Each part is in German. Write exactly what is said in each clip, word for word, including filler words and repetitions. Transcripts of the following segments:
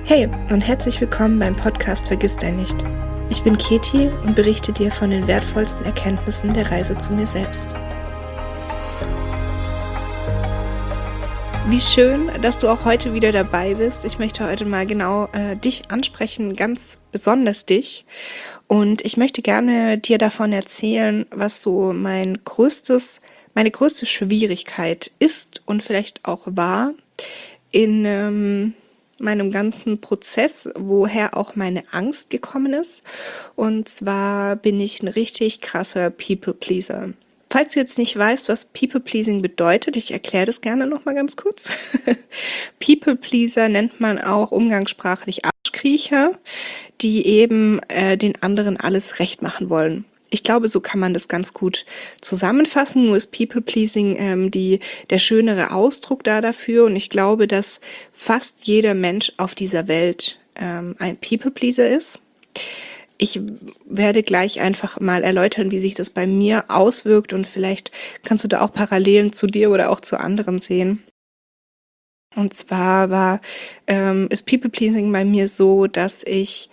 Hey und herzlich willkommen beim Podcast Vergiss dein nicht. Ich bin Keti und berichte dir von den wertvollsten Erkenntnissen der Reise zu mir selbst. Wie schön, dass du auch heute wieder dabei bist. Ich möchte heute mal genau äh, dich ansprechen, ganz besonders dich. Und ich möchte gerne dir davon erzählen, was so mein größtes, meine größte Schwierigkeit ist und vielleicht auch war in ähm, meinem ganzen Prozess, woher auch meine Angst gekommen ist. Und zwar bin ich ein richtig krasser People-Pleaser. Falls du jetzt nicht weißt, was People-Pleasing bedeutet, ich erkläre das gerne noch mal ganz kurz. People-Pleaser nennt man auch umgangssprachlich Arschkriecher, die eben äh, den anderen alles recht machen wollen. Ich glaube, so kann man das ganz gut zusammenfassen. Nur ist People-Pleasing ähm, die, der schönere Ausdruck da dafür. Und ich glaube, dass fast jeder Mensch auf dieser Welt ähm, ein People-Pleaser ist. Ich werde gleich einfach mal erläutern, wie sich das bei mir auswirkt. Und vielleicht kannst du da auch Parallelen zu dir oder auch zu anderen sehen. Und zwar war ähm, ist People-Pleasing bei mir so, dass ich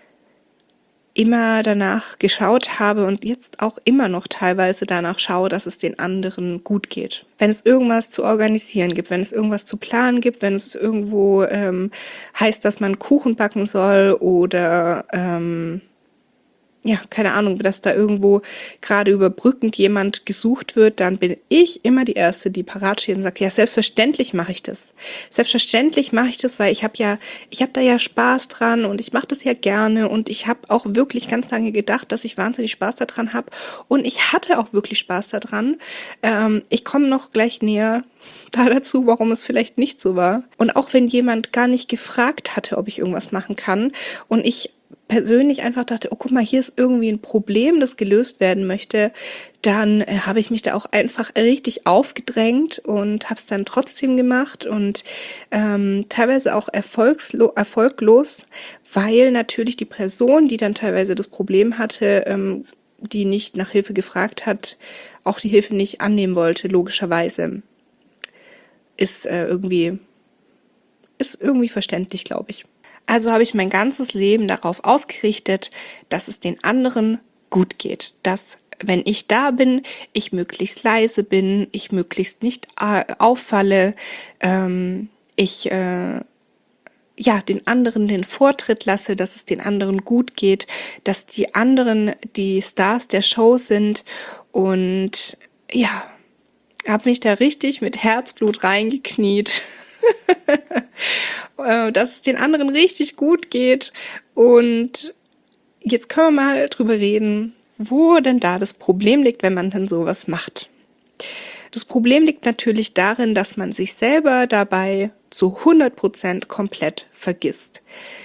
immer danach geschaut habe und jetzt auch immer noch teilweise danach schaue, dass es den anderen gut geht. Wenn es irgendwas zu organisieren gibt, wenn es irgendwas zu planen gibt, wenn es irgendwo ähm, heißt, dass man Kuchen backen soll oder ähm, ja, keine Ahnung, dass da irgendwo gerade überbrückend jemand gesucht wird, dann bin ich immer die Erste, die parat steht und sagt, ja, selbstverständlich mache ich das. Selbstverständlich mache ich das, weil ich habe ja, ich habe da ja Spaß dran und ich mache das ja gerne und ich habe auch wirklich ganz lange gedacht, dass ich wahnsinnig Spaß daran habe und ich hatte auch wirklich Spaß daran. Ähm, ich komme noch gleich näher da dazu, warum es vielleicht nicht so war. Und auch wenn jemand gar nicht gefragt hatte, ob ich irgendwas machen kann und ich persönlich einfach dachte, oh guck mal, hier ist irgendwie ein Problem, das gelöst werden möchte, dann äh, habe ich mich da auch einfach richtig aufgedrängt und habe es dann trotzdem gemacht und ähm, teilweise auch erfolgslo- erfolglos, weil natürlich die Person, die dann teilweise das Problem hatte, ähm, die nicht nach Hilfe gefragt hat, auch die Hilfe nicht annehmen wollte, logischerweise. Ist äh, irgendwie, ist irgendwie verständlich, glaube ich. Also habe ich mein ganzes Leben darauf ausgerichtet, dass es den anderen gut geht. Dass, wenn ich da bin, ich möglichst leise bin, ich möglichst nicht äh, auffalle, ähm, ich äh, ja den anderen den Vortritt lasse, dass es den anderen gut geht, dass die anderen die Stars der Show sind und ja, habe mich da richtig mit Herzblut reingekniet. Dass es den anderen richtig gut geht. Und jetzt können wir mal drüber reden, wo denn da das Problem liegt, wenn man dann sowas macht. Das Problem liegt natürlich darin, dass man sich selber dabei zu hundert Prozent komplett vergisst.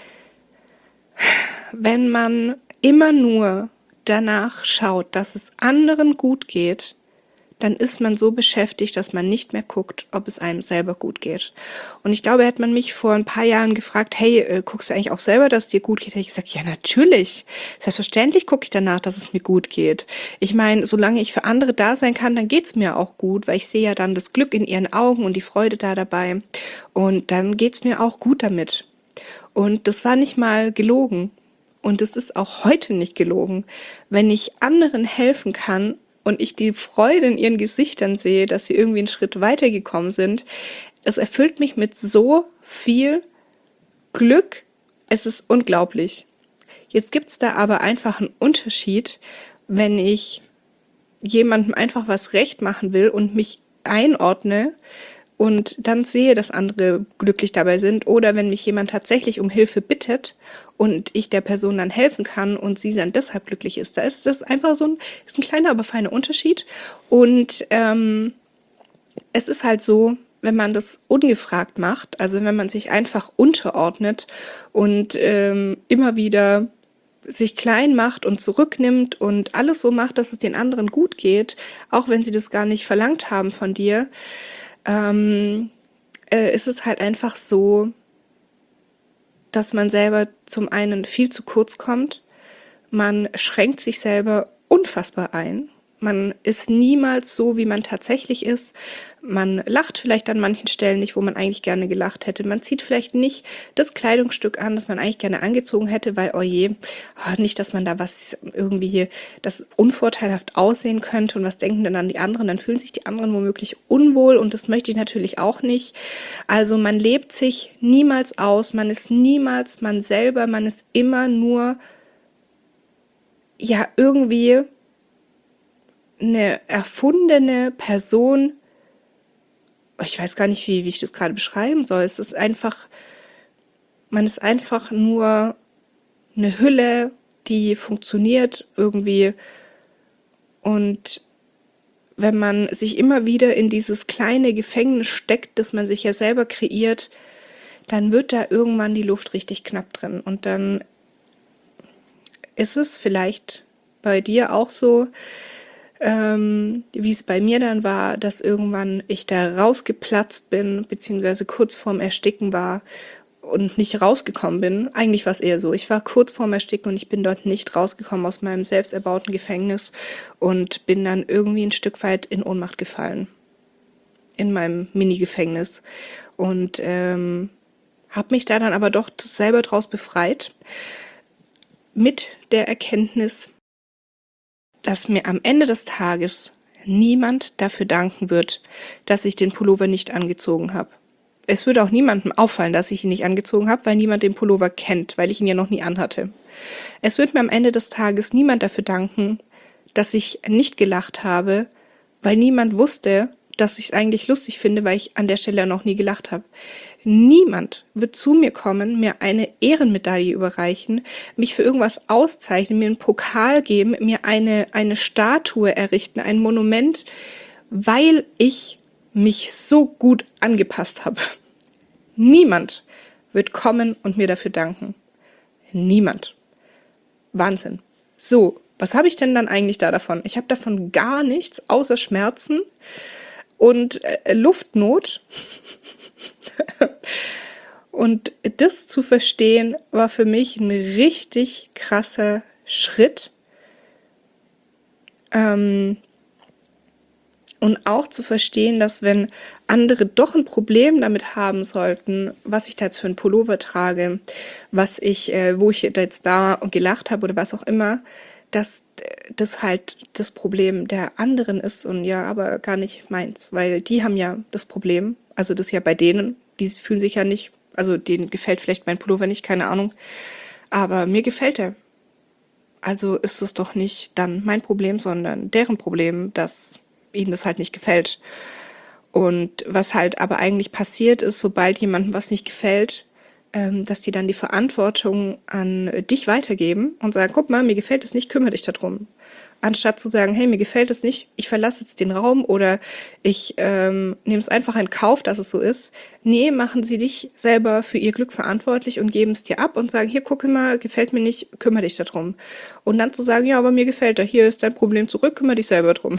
Wenn man immer nur danach schaut, dass es anderen gut geht, dann ist man so beschäftigt, dass man nicht mehr guckt, ob es einem selber gut geht. Und ich glaube, hätte man mich vor ein paar Jahren gefragt, hey, äh, guckst du eigentlich auch selber, dass es dir gut geht? Hätte ich gesagt, ja, natürlich. Selbstverständlich gucke ich danach, dass es mir gut geht. Ich meine, solange ich für andere da sein kann, dann geht's mir auch gut, weil ich sehe ja dann das Glück in ihren Augen und die Freude da dabei. Und dann geht's mir auch gut damit. Und das war nicht mal gelogen. Und es ist auch heute nicht gelogen. Wenn ich anderen helfen kann, und ich die Freude in ihren Gesichtern sehe, dass sie irgendwie einen Schritt weitergekommen sind, es erfüllt mich mit so viel Glück. Es ist unglaublich. Jetzt gibt's da aber einfach einen Unterschied, wenn ich jemandem einfach was recht machen will und mich einordne und dann sehe, dass andere glücklich dabei sind, oder wenn mich jemand tatsächlich um Hilfe bittet und ich der Person dann helfen kann und sie dann deshalb glücklich ist. Da ist das einfach so ein, ist ein kleiner, aber feiner Unterschied. Und ähm, es ist halt so, wenn man das ungefragt macht, also wenn man sich einfach unterordnet und ähm, immer wieder sich klein macht und zurücknimmt und alles so macht, dass es den anderen gut geht, auch wenn sie das gar nicht verlangt haben von dir, ähm, äh, ist es halt einfach so, dass man selber zum einen viel zu kurz kommt, man schränkt sich selber unfassbar ein, Man ist niemals so, wie man tatsächlich ist. Man lacht vielleicht an manchen Stellen nicht, wo man eigentlich gerne gelacht hätte. Man zieht vielleicht nicht das Kleidungsstück an, das man eigentlich gerne angezogen hätte, weil, oh je, nicht, dass man da was irgendwie, das unvorteilhaft aussehen könnte und was denken denn dann die anderen? Dann fühlen sich die anderen womöglich unwohl und das möchte ich natürlich auch nicht. Also man lebt sich niemals aus, man ist niemals man selber, man ist immer nur, ja, irgendwie eine erfundene Person. Ich weiß gar nicht, wie, wie ich das gerade beschreiben soll. Es ist einfach, man ist einfach nur eine Hülle, die funktioniert irgendwie. Und wenn man sich immer wieder in dieses kleine Gefängnis steckt, das man sich ja selber kreiert, dann wird da irgendwann die Luft richtig knapp drin. Und dann ist es vielleicht bei dir auch so, Ähm, wie es bei mir dann war, dass irgendwann ich da rausgeplatzt bin, beziehungsweise kurz vorm Ersticken war und nicht rausgekommen bin. Eigentlich war es eher so, ich war kurz vorm Ersticken und ich bin dort nicht rausgekommen aus meinem selbst erbauten Gefängnis und bin dann irgendwie ein Stück weit in Ohnmacht gefallen. In meinem Mini-Gefängnis. Und ähm, habe mich da dann aber doch selber draus befreit. Mit der Erkenntnis, dass mir am Ende des Tages niemand dafür danken wird, dass ich den Pullover nicht angezogen habe. Es würde auch niemandem auffallen, dass ich ihn nicht angezogen habe, weil niemand den Pullover kennt, weil ich ihn ja noch nie anhatte. Es wird mir am Ende des Tages niemand dafür danken, dass ich nicht gelacht habe, weil niemand wusste, dass ich es eigentlich lustig finde, weil ich an der Stelle noch nie gelacht habe. Niemand wird zu mir kommen, mir eine Ehrenmedaille überreichen, mich für irgendwas auszeichnen, mir einen Pokal geben, mir eine, eine Statue errichten, ein Monument, weil ich mich so gut angepasst habe. Niemand wird kommen und mir dafür danken. Niemand. Wahnsinn. So, was habe ich denn dann eigentlich da davon? Ich habe davon gar nichts außer Schmerzen und äh, Luftnot. Und das zu verstehen, war für mich ein richtig krasser Schritt. Ähm, und auch zu verstehen, dass wenn andere doch ein Problem damit haben sollten, was ich da jetzt für einen Pullover trage, was ich, äh, wo ich jetzt da gelacht habe oder was auch immer, dass das halt das Problem der anderen ist und ja, aber gar nicht meins, weil die haben ja das Problem, also das ist ja bei denen, die fühlen sich ja nicht, also denen gefällt vielleicht mein Pullover nicht, keine Ahnung, aber mir gefällt er. Also ist es doch nicht dann mein Problem, sondern deren Problem, dass ihnen das halt nicht gefällt. Und was halt aber eigentlich passiert ist, sobald jemandem was nicht gefällt, ähm, dass die dann die Verantwortung an dich weitergeben und sagen, guck mal, mir gefällt es nicht, kümmere dich darum. Anstatt zu sagen, hey, mir gefällt es nicht, ich verlasse jetzt den Raum oder ich ähm, nehme es einfach in Kauf, dass es so ist. Nee, machen sie dich selber für ihr Glück verantwortlich und geben es dir ab und sagen, hier, guck mal, gefällt mir nicht, kümmere dich darum. Und dann zu sagen, ja, aber mir gefällt er, hier ist dein Problem zurück, kümmere dich selber drum.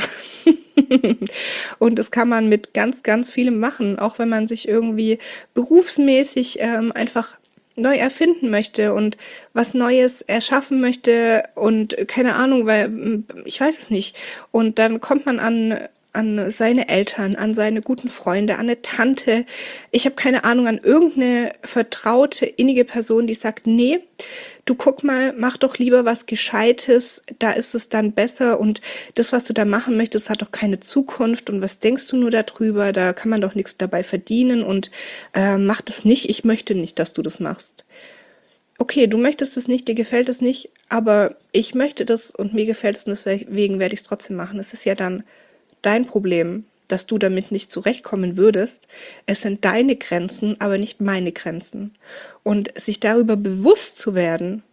Und das kann man mit ganz, ganz vielem machen, auch wenn man sich irgendwie berufsmäßig ähm, einfach neu erfinden möchte und was Neues erschaffen möchte und keine Ahnung, weil ich weiß es nicht. Und dann kommt man an an seine Eltern, an seine guten Freunde, an eine Tante, ich habe keine Ahnung, an irgendeine vertraute, innige Person, die sagt, nee, du guck mal, mach doch lieber was Gescheites, da ist es dann besser und das, was du da machen möchtest, hat doch keine Zukunft und was denkst du nur darüber, da kann man doch nichts dabei verdienen und äh, mach das nicht, ich möchte nicht, dass du das machst. Okay, du möchtest es nicht, dir gefällt es nicht, aber ich möchte das und mir gefällt es und deswegen werde ich es trotzdem machen. Es ist ja dann dein Problem, dass du damit nicht zurechtkommen würdest. Es sind deine Grenzen, aber nicht meine Grenzen. Und sich darüber bewusst zu werden,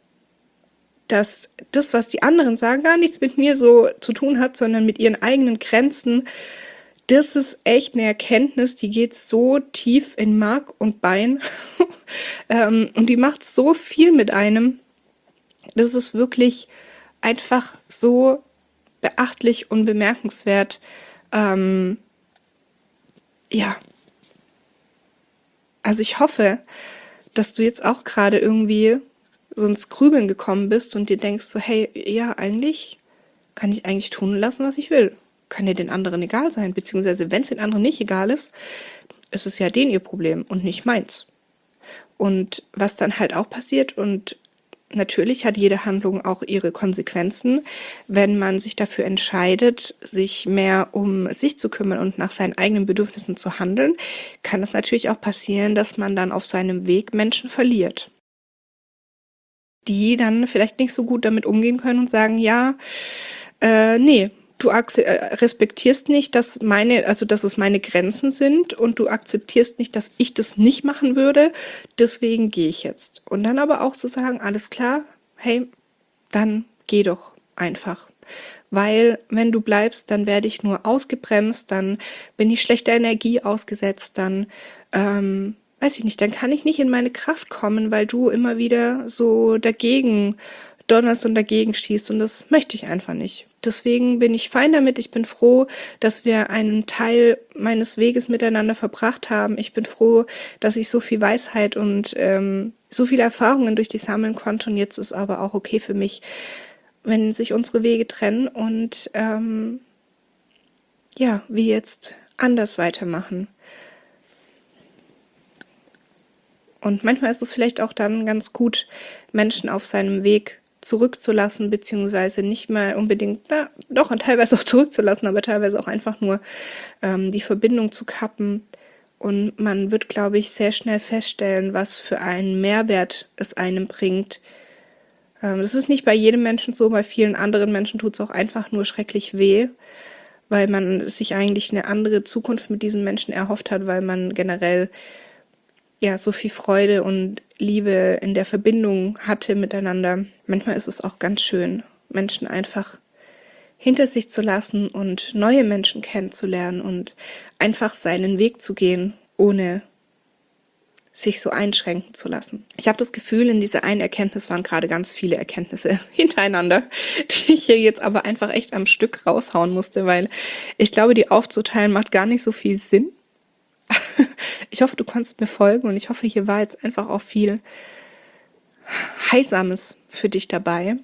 dass das, was die anderen sagen, gar nichts mit mir so zu tun hat, sondern mit ihren eigenen Grenzen, das ist echt eine Erkenntnis, die geht so tief in Mark und Bein ähm, und die macht so viel mit einem. Das ist wirklich einfach so beachtlich und bemerkenswert. Ähm, ja, also ich hoffe, dass du jetzt auch gerade irgendwie so ins Grübeln gekommen bist und dir denkst so, hey, ja, eigentlich kann ich eigentlich tun und lassen, was ich will. Kann ja den anderen egal sein, beziehungsweise wenn es den anderen nicht egal ist, ist es ja denen ihr Problem und nicht meins. Und was dann halt auch passiert, und natürlich hat jede Handlung auch ihre Konsequenzen, wenn man sich dafür entscheidet, sich mehr um sich zu kümmern und nach seinen eigenen Bedürfnissen zu handeln, kann es natürlich auch passieren, dass man dann auf seinem Weg Menschen verliert, die dann vielleicht nicht so gut damit umgehen können und sagen, ja, äh, nee, du respektierst nicht, dass meine, also dass es meine Grenzen sind, und du akzeptierst nicht, dass ich das nicht machen würde, deswegen gehe ich jetzt. Und dann aber auch zu sagen, alles klar, hey, dann geh doch einfach. Weil wenn du bleibst, dann werde ich nur ausgebremst, dann bin ich schlechter Energie ausgesetzt, dann, ähm, weiß ich nicht, dann kann ich nicht in meine Kraft kommen, weil du immer wieder so dagegen donnerst und dagegen schießt, und das möchte ich einfach nicht. Deswegen bin ich fein damit. Ich bin froh, dass wir einen Teil meines Weges miteinander verbracht haben. Ich bin froh, dass ich so viel Weisheit und ähm, so viele Erfahrungen durch dich sammeln konnte. Und jetzt ist aber auch okay für mich, wenn sich unsere Wege trennen und ähm, ja, wir jetzt anders weitermachen. Und manchmal ist es vielleicht auch dann ganz gut, Menschen auf seinem Weg zurückzulassen, beziehungsweise nicht mal unbedingt, na, doch, und teilweise auch zurückzulassen, aber teilweise auch einfach nur ähm, die Verbindung zu kappen. Und man wird, glaube ich, sehr schnell feststellen, was für einen Mehrwert es einem bringt. Ähm, das ist nicht bei jedem Menschen so, bei vielen anderen Menschen tut es auch einfach nur schrecklich weh, weil man sich eigentlich eine andere Zukunft mit diesen Menschen erhofft hat, weil man generell ja so viel Freude und Liebe in der Verbindung hatte miteinander. Manchmal ist es auch ganz schön, Menschen einfach hinter sich zu lassen und neue Menschen kennenzulernen und einfach seinen Weg zu gehen, ohne sich so einschränken zu lassen. Ich habe das Gefühl, in dieser einen Erkenntnis waren gerade ganz viele Erkenntnisse hintereinander, die ich hier jetzt aber einfach echt am Stück raushauen musste, weil ich glaube, die aufzuteilen macht gar nicht so viel Sinn. Ich hoffe, du konntest mir folgen, und ich hoffe, hier war jetzt einfach auch viel Heilsames für dich dabei.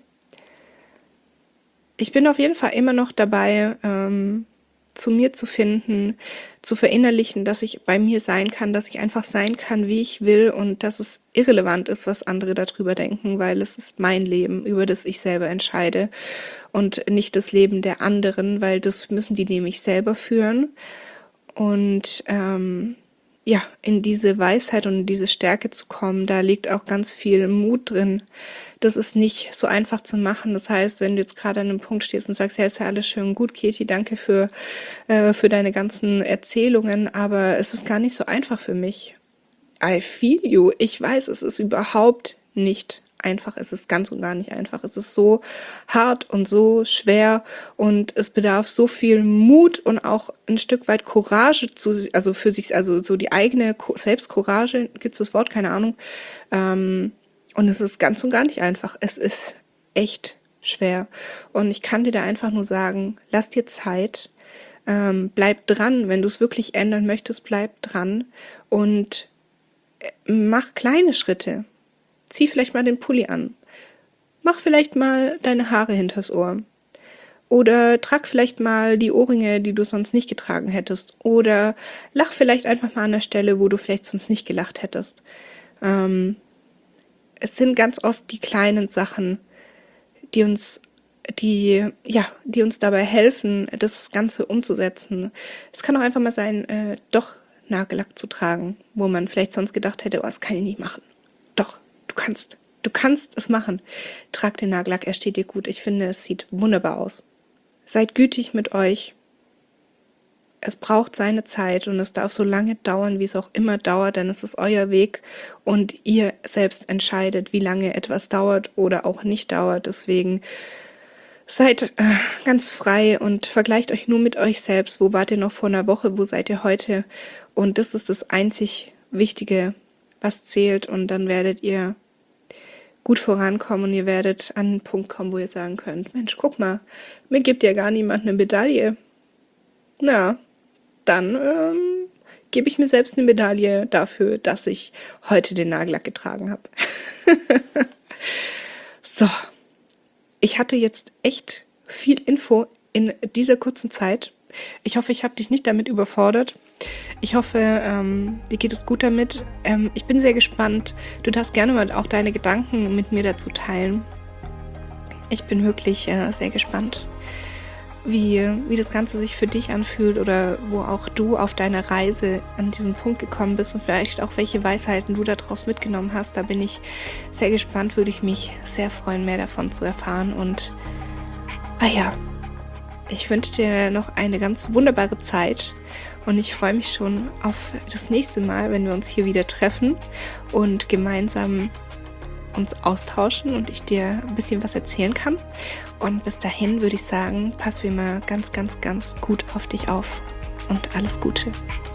Ich bin auf jeden Fall immer noch dabei, ähm, zu mir zu finden, zu verinnerlichen, dass ich bei mir sein kann, dass ich einfach sein kann, wie ich will, und dass es irrelevant ist, was andere darüber denken, weil es ist mein Leben, über das ich selber entscheide, und nicht das Leben der anderen, weil das müssen die nämlich selber führen. Und ähm, ja, in diese Weisheit und in diese Stärke zu kommen, da liegt auch ganz viel Mut drin. Das ist nicht so einfach zu machen. Das heißt, wenn du jetzt gerade an einem Punkt stehst und sagst, ja, ist ja alles schön gut, Katie, danke für, äh, für deine ganzen Erzählungen, aber es ist gar nicht so einfach für mich. I feel you. Ich weiß, es ist überhaupt nicht einfach. Es ist ganz und gar nicht einfach. Es ist so hart und so schwer, und es bedarf so viel Mut und auch ein Stück weit Courage zu, also für sich, also so die eigene Selbstcourage, gibt es das Wort, keine Ahnung. Ähm, und es ist ganz und gar nicht einfach. Es ist echt schwer. Und ich kann dir da einfach nur sagen, lass dir Zeit, ähm, bleib dran. Wenn du es wirklich ändern möchtest, bleib dran und mach kleine Schritte. Zieh vielleicht mal den Pulli an. Mach vielleicht mal deine Haare hinters Ohr. Oder trag vielleicht mal die Ohrringe, die du sonst nicht getragen hättest. Oder lach vielleicht einfach mal an der Stelle, wo du vielleicht sonst nicht gelacht hättest. Ähm, es sind ganz oft die kleinen Sachen, die uns, die, ja, die uns dabei helfen, das Ganze umzusetzen. Es kann auch einfach mal sein, äh, doch Nagellack zu tragen, wo man vielleicht sonst gedacht hätte, oh, das kann ich nicht machen. Doch. Du kannst, du kannst es machen. Trag den Nagellack, er steht dir gut. Ich finde, es sieht wunderbar aus. Seid gütig mit euch. Es braucht seine Zeit, und es darf so lange dauern, wie es auch immer dauert, denn es ist euer Weg, und ihr selbst entscheidet, wie lange etwas dauert oder auch nicht dauert. Deswegen seid äh, ganz frei und vergleicht euch nur mit euch selbst. Wo wart ihr noch vor einer Woche? Wo seid ihr heute? Und das ist das einzig Wichtige, was zählt, und dann werdet ihr gut vorankommen, und ihr werdet an einen Punkt kommen, wo ihr sagen könnt, Mensch, guck mal, mir gibt ja gar niemand eine Medaille. Na, dann ähm, gebe ich mir selbst eine Medaille dafür, dass ich heute den Nagellack getragen habe. So, ich hatte jetzt echt viel Info in dieser kurzen Zeit. Ich hoffe, ich habe dich nicht damit überfordert. Ich hoffe, ähm, dir geht es gut damit. Ähm, ich bin sehr gespannt. Du darfst gerne mal auch deine Gedanken mit mir dazu teilen. Ich bin wirklich äh, sehr gespannt, wie, wie das Ganze sich für dich anfühlt oder wo auch du auf deiner Reise an diesen Punkt gekommen bist und vielleicht auch welche Weisheiten du daraus mitgenommen hast. Da bin ich sehr gespannt, würde ich mich sehr freuen, mehr davon zu erfahren. Und ah ja, ich wünsche dir noch eine ganz wunderbare Zeit und ich freue mich schon auf das nächste Mal, wenn wir uns hier wieder treffen und gemeinsam uns austauschen und ich dir ein bisschen was erzählen kann. Und bis dahin würde ich sagen, pass wie immer ganz, ganz, ganz gut auf dich auf und alles Gute.